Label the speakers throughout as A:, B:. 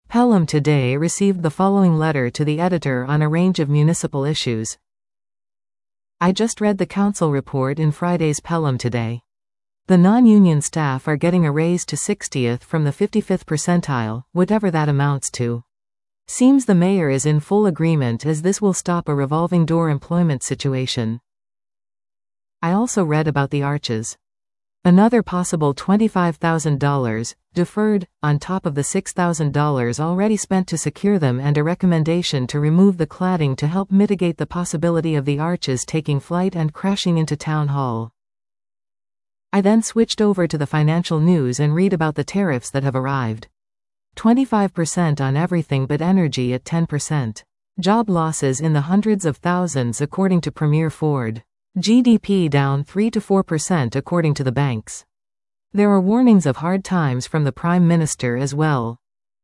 A: Pelham Today received the following letter to the editor on a range of municipal issues. I just read the council report in Friday's Pelham Today. The non-union staff are getting a raise to 60th from the 55th percentile, whatever that amounts to. Seems the mayor is in full agreement, as this will stop a revolving door employment situation. I also read about the arches. Another possible $25,000, deferred, on top of the $6,000 already spent to secure them, and a recommendation to remove the cladding to help mitigate the possibility of the arches taking flight and crashing into Town Hall. I then switched over to the financial news and read about the tariffs that have arrived. 25% on everything but energy at 10%. Job losses in the hundreds of thousands according to Premier Ford. GDP down 3 to 4% according to the banks. There are warnings of hard times from the Prime Minister as well.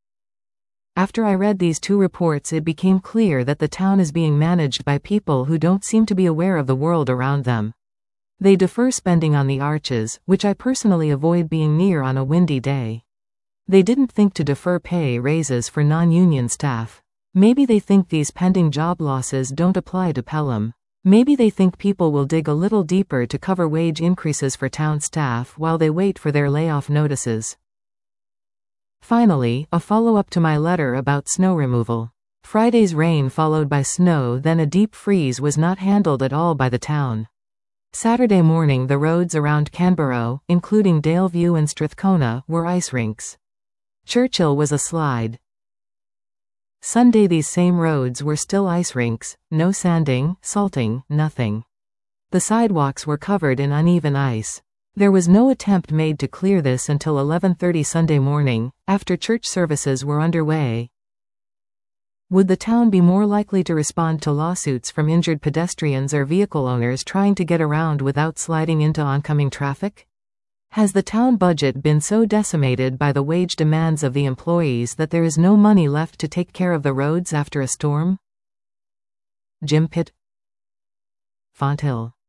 A: After I read these two reports, it became clear that the town is being managed by people who don't seem to be aware of the world around them. They defer spending on the arches, which I personally avoid being near on a windy day. They didn't think to defer pay raises for non-union staff. Maybe they think these pending job losses don't apply to Pelham. Maybe they think people will dig a little deeper to cover wage increases for town staff while they wait for their layoff notices. Finally, a follow-up to my letter about snow removal. Friday's rain followed by snow, then a deep freeze, was not handled at all by the town. Saturday morning the roads around Canberra, including Daleview and Strathcona, were ice rinks. Churchill was a slide. Sunday these same roads were still ice rinks, no sanding, salting, nothing. The sidewalks were covered in uneven ice. There was no attempt made to clear this until 11:30 Sunday morning, after church services were underway. Would the town be more likely to respond to lawsuits from injured pedestrians or vehicle owners trying to get around without sliding into oncoming traffic? Has the town budget been so decimated by the wage demands of the employees that there is no money left to take care of the roads after a storm? Jim Pitt, Fonthill.